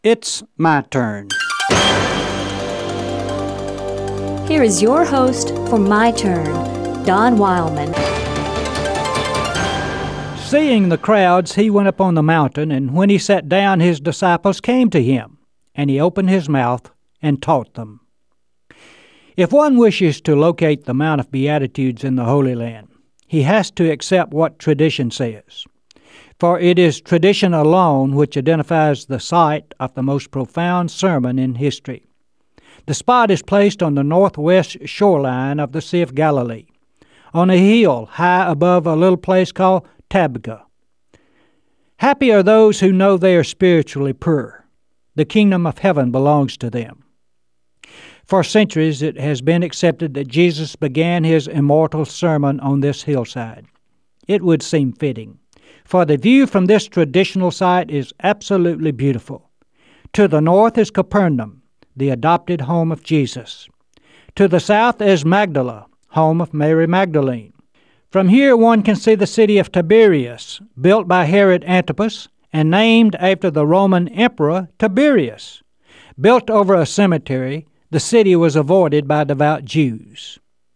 It's my turn. Here is your host for My Turn, Don Wildman. Seeing the crowds, he went up on the mountain, and when he sat down, his disciples came to him, and he opened his mouth and taught them. If one wishes to locate the Mount of Beatitudes in the Holy Land, he has to accept what tradition says. For it is tradition alone which identifies the site of the most profound sermon in history. The spot is placed on the northwest shoreline of the Sea of Galilee, on a hill high above a little place called Tabgha. Happy are those who know they are spiritually poor. The kingdom of heaven belongs to them. For centuries it has been accepted that Jesus began his immortal sermon on this hillside. It would seem fitting, for the view from this traditional site is absolutely beautiful. To the north is Capernaum, the adopted home of Jesus. To the south is Magdala, home of Mary Magdalene. From here one can see the city of Tiberias, built by Herod Antipas and named after the Roman emperor Tiberius. Built over a cemetery, the city was avoided by devout Jews.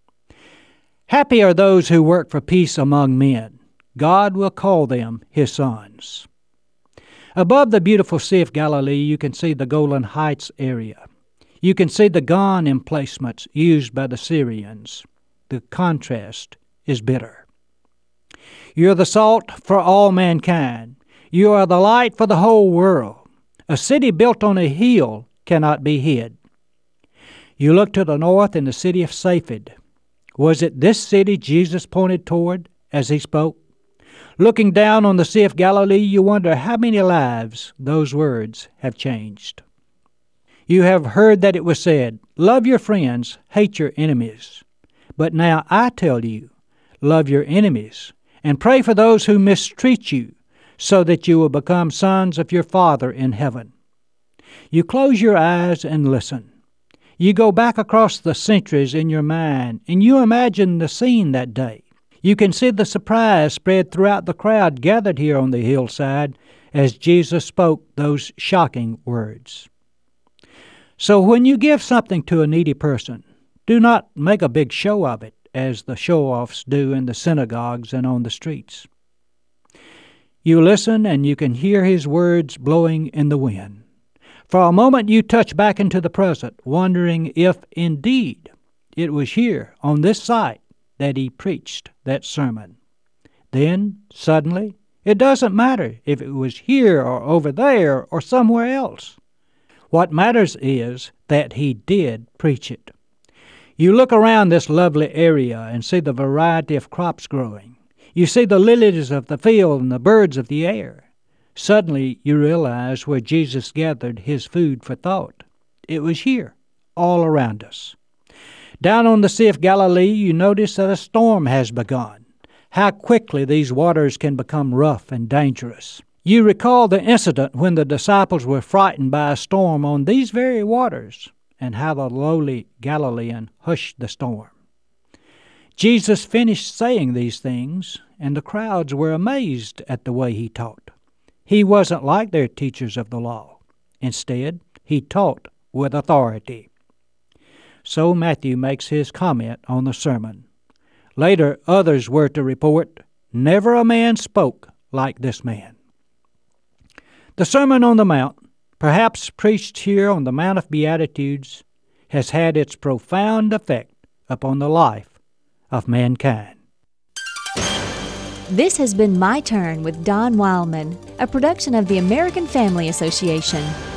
Happy are those who work for peace among men. God will call them his sons. Above the beautiful Sea of Galilee, you can see the Golan Heights area. You can see the Golan emplacements used by the Syrians. The contrast is bitter. You are the salt for all mankind. You are the light for the whole world. A city built on a hill cannot be hid. You look to the north in the city of Safed. Was it this city Jesus pointed toward as he spoke? Looking down on the Sea of Galilee, you wonder how many lives those words have changed. You have heard that it was said, "Love your friends, hate your enemies." But now I tell you, love your enemies, and pray for those who mistreat you, so that you will become sons of your Father in heaven. You close your eyes and listen. You go back across the centuries in your mind, and you imagine the scene that day. You can see the surprise spread throughout the crowd gathered here on the hillside as Jesus spoke those shocking words. So when you give something to a needy person, do not make a big show of it, as the show-offs do in the synagogues and on the streets. You listen, and you can hear his words blowing in the wind. For a moment you touch back into the present, wondering if indeed it was here on this site that he preached that sermon. Then, suddenly, it doesn't matter if it was here or over there or somewhere else. What matters is that he did preach it. You look around this lovely area and see the variety of crops growing. You see the lilies of the field and the birds of the air. Suddenly you realize where Jesus gathered his food for thought. It was here, all around us. Down on the Sea of Galilee, you notice that a storm has begun. How quickly these waters can become rough and dangerous. You recall the incident when the disciples were frightened by a storm on these very waters, and how the lowly Galilean hushed the storm. Jesus finished saying these things, and the crowds were amazed at the way he taught. He wasn't like their teachers of the law. Instead, he taught with authority. So Matthew makes his comment on the sermon. Later, others were to report, "Never a man spoke like this man." The Sermon on the Mount, perhaps preached here on the Mount of Beatitudes, has had its profound effect upon the life of mankind. This has been My Turn with Don Wildman, a production of the American Family Association.